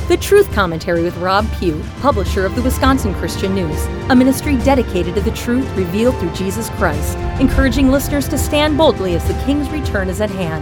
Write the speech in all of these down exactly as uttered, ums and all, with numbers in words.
The Truth Commentary with Rob Pugh, publisher of the Wisconsin Christian News, a ministry dedicated to the truth revealed through Jesus Christ, encouraging listeners to stand boldly as the King's return is at hand.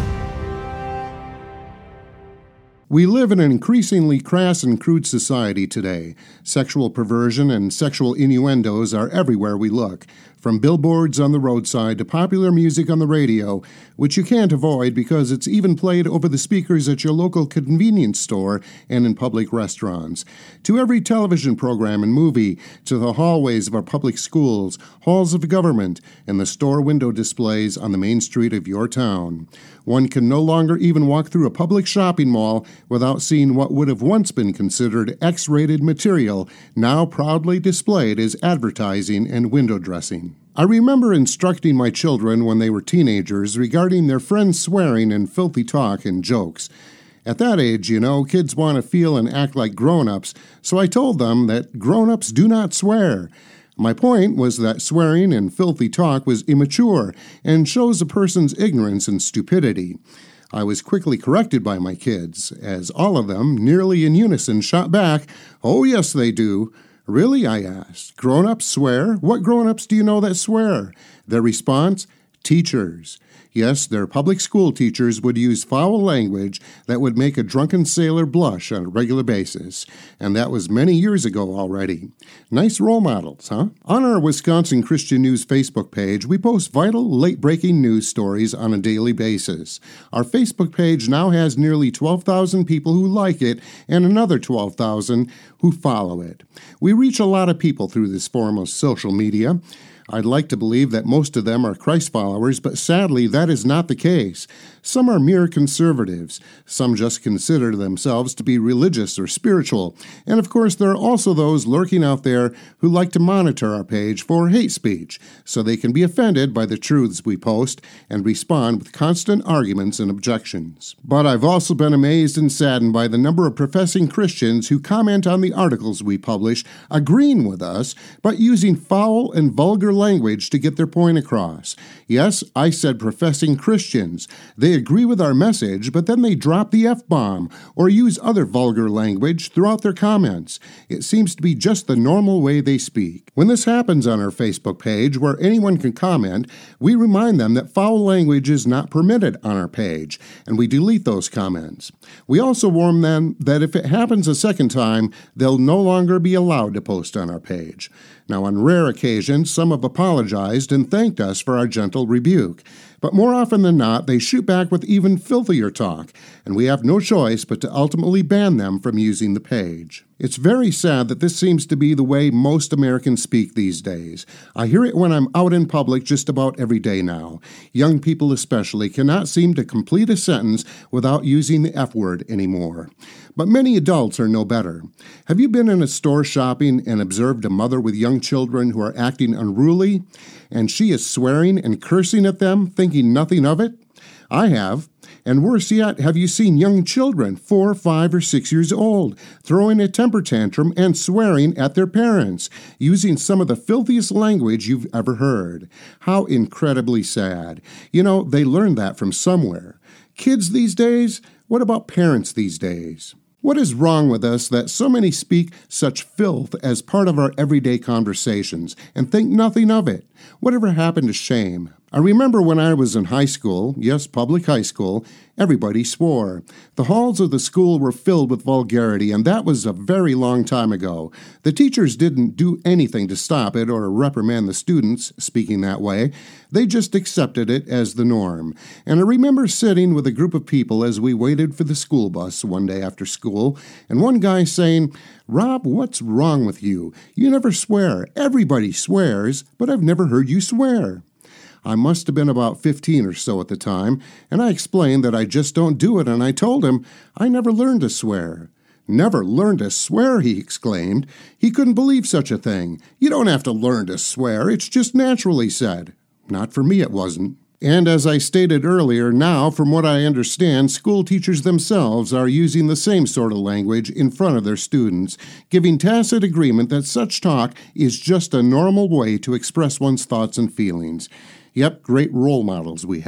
We live in an increasingly crass and crude society today. Sexual perversion and sexual innuendos are everywhere we look, from billboards on the roadside to popular music on the radio, which you can't avoid because it's even played over the speakers at your local convenience store and in public restaurants. To every television program and movie, to the hallways of our public schools, halls of government, and the store window displays on the main street of your town. One can no longer even walk through a public shopping mall without seeing what would have once been considered X-rated material, now proudly displayed as advertising and window dressing. I remember instructing my children when they were teenagers regarding their friends' swearing and filthy talk and jokes. At that age, you know, kids want to feel and act like grown-ups, so I told them that grown-ups do not swear. My point was that swearing and filthy talk was immature and shows a person's ignorance and stupidity. I was quickly corrected by my kids, as all of them, nearly in unison, shot back, "Oh, yes, they do." "Really?" I asked. "Grown-ups swear? What grown-ups do you know that swear?" Their response, "Teachers." Yes, their public school teachers would use foul language that would make a drunken sailor blush on a regular basis, and that was many years ago already. Nice role models, huh? On our Wisconsin Christian News Facebook page, we post vital, late-breaking news stories on a daily basis. Our Facebook page now has nearly twelve thousand people who like it and another twelve thousand who follow it. We reach a lot of people through this form of social media. I'd like to believe that most of them are Christ followers, but sadly that is not the case. Some are mere conservatives. Some just consider themselves to be religious or spiritual. And of course there are also those lurking out there who like to monitor our page for hate speech, so they can be offended by the truths we post and respond with constant arguments and objections. But I've also been amazed and saddened by the number of professing Christians who comment on the articles we publish, agreeing with us, but using foul and vulgar language to get their point across. Yes, I said professing Christians. They agree with our message, but then they drop the F-bomb or use other vulgar language throughout their comments. It seems to be just the normal way they speak. When this happens on our Facebook page, where anyone can comment, we remind them that foul language is not permitted on our page, and we delete those comments. We also warn them that if it happens a second time, they'll no longer be allowed to post on our page. Now, on rare occasions, some have apologized and thanked us for our gentle rebuke. But more often than not, they shoot back with even filthier talk, and we have no choice but to ultimately ban them from using the page. It's very sad that this seems to be the way most Americans speak these days. I hear it when I'm out in public just about every day now. Young people especially cannot seem to complete a sentence without using the F word anymore. But many adults are no better. Have you been in a store shopping and observed a mother with young children who are acting unruly, and she is swearing and cursing at them, thinking nothing of it? I have. And worse yet, have you seen young children, four, five, or six years old, throwing a temper tantrum and swearing at their parents, using some of the filthiest language you've ever heard? How incredibly sad. You know, they learned that from somewhere. Kids these days? What about parents these days? What is wrong with us that so many speak such filth as part of our everyday conversations and think nothing of it? Whatever happened to shame? I remember when I was in high school, yes, public high school, everybody swore. The halls of the school were filled with vulgarity, and that was a very long time ago. The teachers didn't do anything to stop it or reprimand the students speaking that way. They just accepted it as the norm. And I remember sitting with a group of people as we waited for the school bus one day after school, and one guy saying, "Rob, what's wrong with you? You never swear. Everybody swears, but I've never heard you swear." I must have been about fifteen or so at the time, and I explained that I just don't do it, and I told him I never learned to swear. "Never learned to swear?" he exclaimed. He couldn't believe such a thing. "You don't have to learn to swear. It's just natural," he said. Not for me, it wasn't. And as I stated earlier, now, from what I understand, school teachers themselves are using the same sort of language in front of their students, giving tacit agreement that such talk is just a normal way to express one's thoughts and feelings. Yep, great role models we have.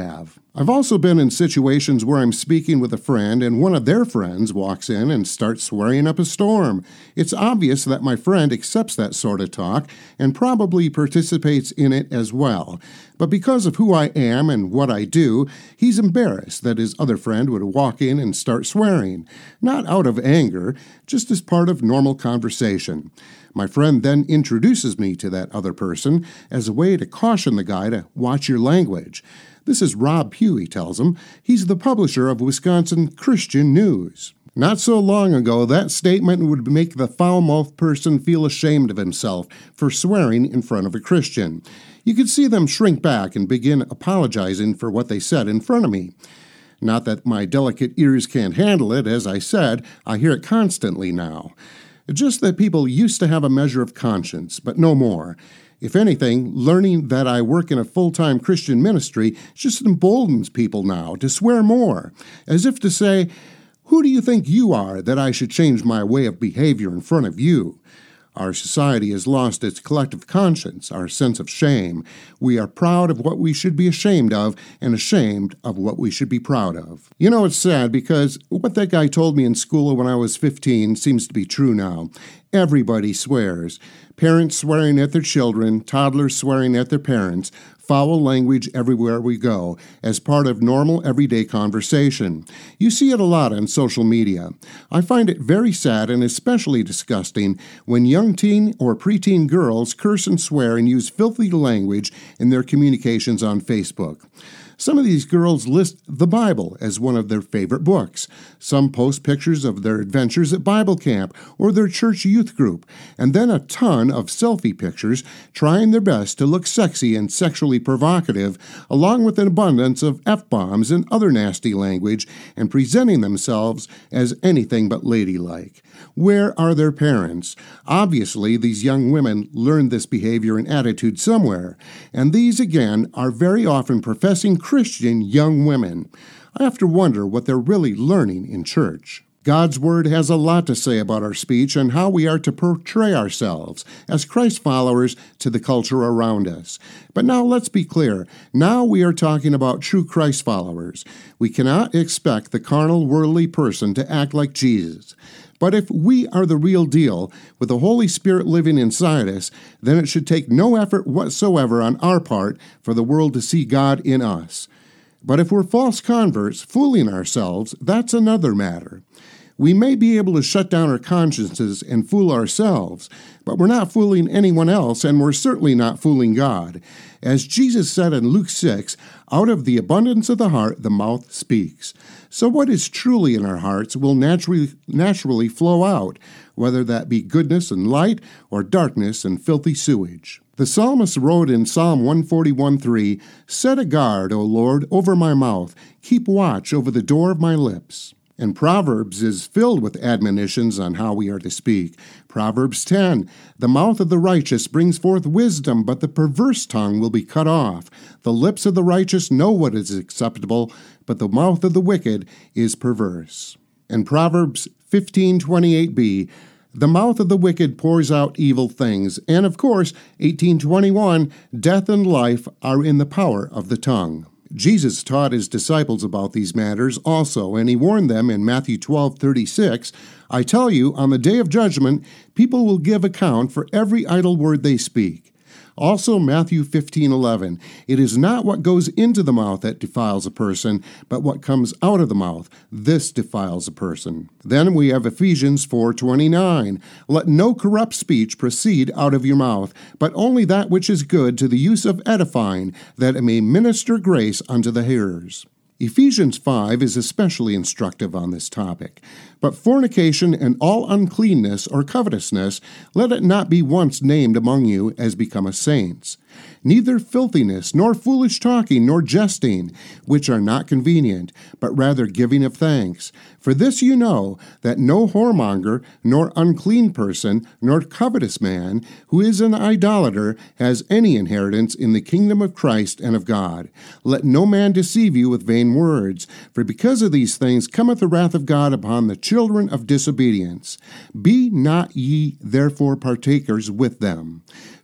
I've also been in situations where I'm speaking with a friend and one of their friends walks in and starts swearing up a storm. It's obvious that my friend accepts that sort of talk and probably participates in it as well. But because of who I am and what I do, he's embarrassed that his other friend would walk in and start swearing. Not out of anger, just as part of normal conversation. My friend then introduces me to that other person as a way to caution the guy to watch your language. This is Rob Pugh, he tells him. He's the publisher of Wisconsin Christian News. Not so long ago, that statement would make the foul-mouthed person feel ashamed of himself for swearing in front of a Christian. You could see them shrink back and begin apologizing for what they said in front of me. Not that my delicate ears can't handle it, as I said, I hear it constantly now. Just that people used to have a measure of conscience, but no more. If anything, learning that I work in a full-time Christian ministry just emboldens people now to swear more, as if to say, "Who do you think you are that I should change my way of behavior in front of you?" Our society has lost its collective conscience, our sense of shame. We are proud of what we should be ashamed of and ashamed of what we should be proud of. You know, it's sad because what that guy told me in school when I was fifteen seems to be true now. Everybody swears. Parents swearing at their children, toddlers swearing at their parents, foul language everywhere we go, as part of normal everyday conversation. You see it a lot on social media. I find it very sad and especially disgusting when young teen or preteen girls curse and swear and use filthy language in their communications on Facebook. Some of these girls list the Bible as one of their favorite books. Some post pictures of their adventures at Bible camp or their church youth group, and then a ton of selfie pictures trying their best to look sexy and sexually provocative, along with an abundance of F-bombs and other nasty language, and presenting themselves as anything but ladylike. Where are their parents? Obviously, these young women learned this behavior and attitude somewhere, and these, again, are very often professing Christian young women. I have to wonder what they're really learning in church. God's Word has a lot to say about our speech and how we are to portray ourselves as Christ followers to the culture around us. But now let's be clear. Now we are talking about true Christ followers. We cannot expect the carnal, worldly person to act like Jesus. But if we are the real deal, with the Holy Spirit living inside us, then it should take no effort whatsoever on our part for the world to see God in us. But if we're false converts, fooling ourselves, that's another matter. We may be able to shut down our consciences and fool ourselves, but we're not fooling anyone else, and we're certainly not fooling God. As Jesus said in Luke six, out of the abundance of the heart, the mouth speaks. So what is truly in our hearts will naturally, naturally flow out, whether that be goodness and light or darkness and filthy sewage. The psalmist wrote in Psalm one forty-one three, "Set a guard, O Lord, over my mouth. Keep watch over the door of my lips." And Proverbs is filled with admonitions on how we are to speak. Proverbs ten, "The mouth of the righteous brings forth wisdom, but the perverse tongue will be cut off. The lips of the righteous know what is acceptable, but the mouth of the wicked is perverse." And Proverbs fifteen twenty-eight b, "The mouth of the wicked pours out evil things." And of course, eighteen twenty-one, "Death and life are in the power of the tongue." Jesus taught his disciples about these matters also, and he warned them in Matthew twelve thirty-six, "I tell you, on the day of judgment, people will give account for every idle word they speak." Also Matthew fifteen eleven, "It is not what goes into the mouth that defiles a person, but what comes out of the mouth. This defiles a person." Then we have Ephesians four twenty-nine, "Let no corrupt speech proceed out of your mouth, but only that which is good to the use of edifying, that it may minister grace unto the hearers." Ephesians five is especially instructive on this topic. "But fornication and all uncleanness or covetousness, let it not be once named among you as becometh saints. Neither filthiness, nor foolish talking, nor jesting, which are not convenient, but rather giving of thanks. For this you know, that no whoremonger, nor unclean person, nor covetous man, who is an idolater, has any inheritance in the kingdom of Christ and of God. Let no man deceive you with vain words, for because of these things cometh the wrath of God upon the children of disobedience. Be not ye therefore partakers with them.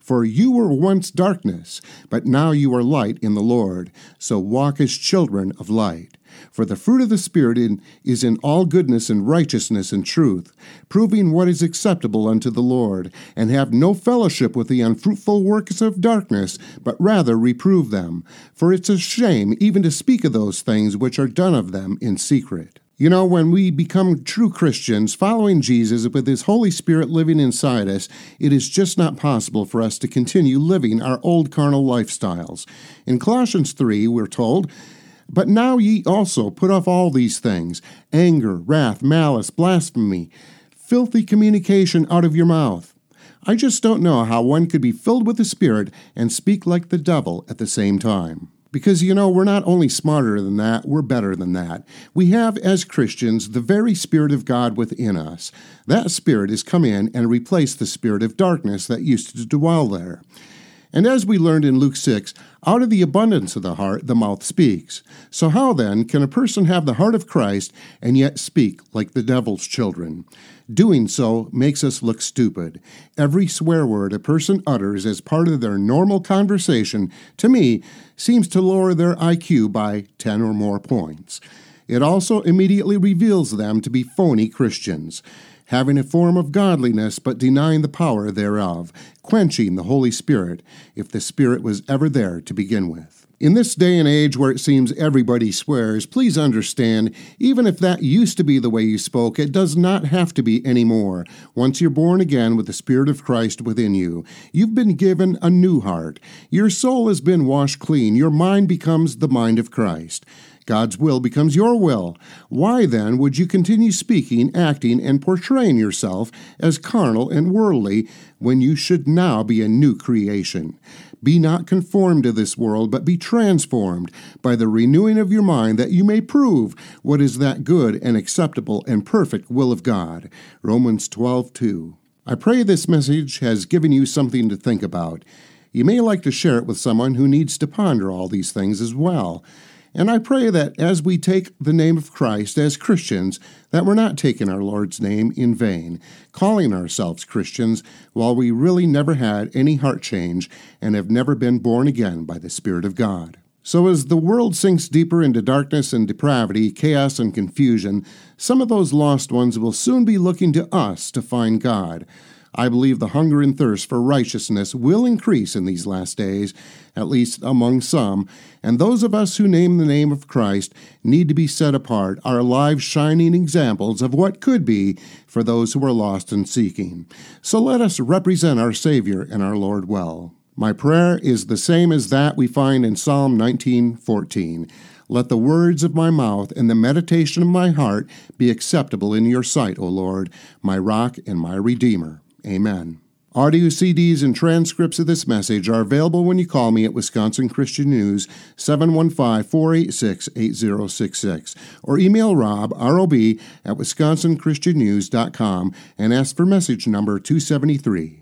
For you were once darkness, but now you are light in the Lord. So walk as children of light. For the fruit of the Spirit in, is in all goodness and righteousness and truth, proving what is acceptable unto the Lord, and have no fellowship with the unfruitful works of darkness, but rather reprove them. For it's a shame even to speak of those things which are done of them in secret. You know, when we become true Christians, following Jesus with His Holy Spirit living inside us, it is just not possible for us to continue living our old carnal lifestyles. In Colossians three, we're told, "But now ye also put off all these things, anger, wrath, malice, blasphemy, filthy communication out of your mouth." I just don't know how one could be filled with the Spirit and speak like the devil at the same time. Because, you know, we're not only smarter than that, we're better than that. We have, as Christians, the very Spirit of God within us. That Spirit has come in and replaced the spirit of darkness that used to dwell there. And as we learned in Luke six, out of the abundance of the heart, the mouth speaks. So how then can a person have the heart of Christ and yet speak like the devil's children? Doing so makes us look stupid. Every swear word a person utters as part of their normal conversation, to me, seems to lower their I Q by ten or more points. It also immediately reveals them to be phony Christians, having a form of godliness but denying the power thereof, quenching the Holy Spirit, if the Spirit was ever there to begin with. In this day and age where it seems everybody swears, please understand, even if that used to be the way you spoke, it does not have to be anymore. Once you're born again with the Spirit of Christ within you, you've been given a new heart. Your soul has been washed clean. Your mind becomes the mind of Christ. God's will becomes your will. Why then would you continue speaking, acting, and portraying yourself as carnal and worldly when you should now be a new creation? Be not conformed to this world, but be transformed by the renewing of your mind, that you may prove what is that good and acceptable and perfect will of God. Romans twelve two. I pray this message has given you something to think about. You may like to share it with someone who needs to ponder all these things as well. And I pray that as we take the name of Christ as Christians, that we're not taking our Lord's name in vain, calling ourselves Christians while we really never had any heart change and have never been born again by the Spirit of God. So as the world sinks deeper into darkness and depravity, chaos and confusion, some of those lost ones will soon be looking to us to find God. I believe the hunger and thirst for righteousness will increase in these last days, at least among some, and those of us who name the name of Christ need to be set apart, our lives shining examples of what could be for those who are lost and seeking. So let us represent our Savior and our Lord well. My prayer is the same as that we find in Psalm nineteen fourteen. Let the words of my mouth and the meditation of my heart be acceptable in your sight, O Lord, my rock and my Redeemer. Amen. Audio C Ds and transcripts of this message are available when you call me at Wisconsin Christian News, seven one five, four eight six, eight zero six six, or email Rob, R O B, at wisconsin christian news dot com and ask for message number two seventy-three.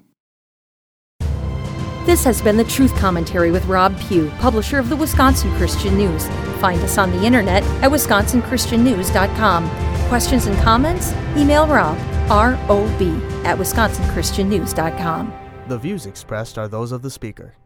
This has been the Truth Commentary with Rob Pugh, publisher of the Wisconsin Christian News. Find us on the internet at wisconsin christian news dot com. Questions and comments? Email Rob, R O B, at wisconsin christian news dot com. The views expressed are those of the speaker.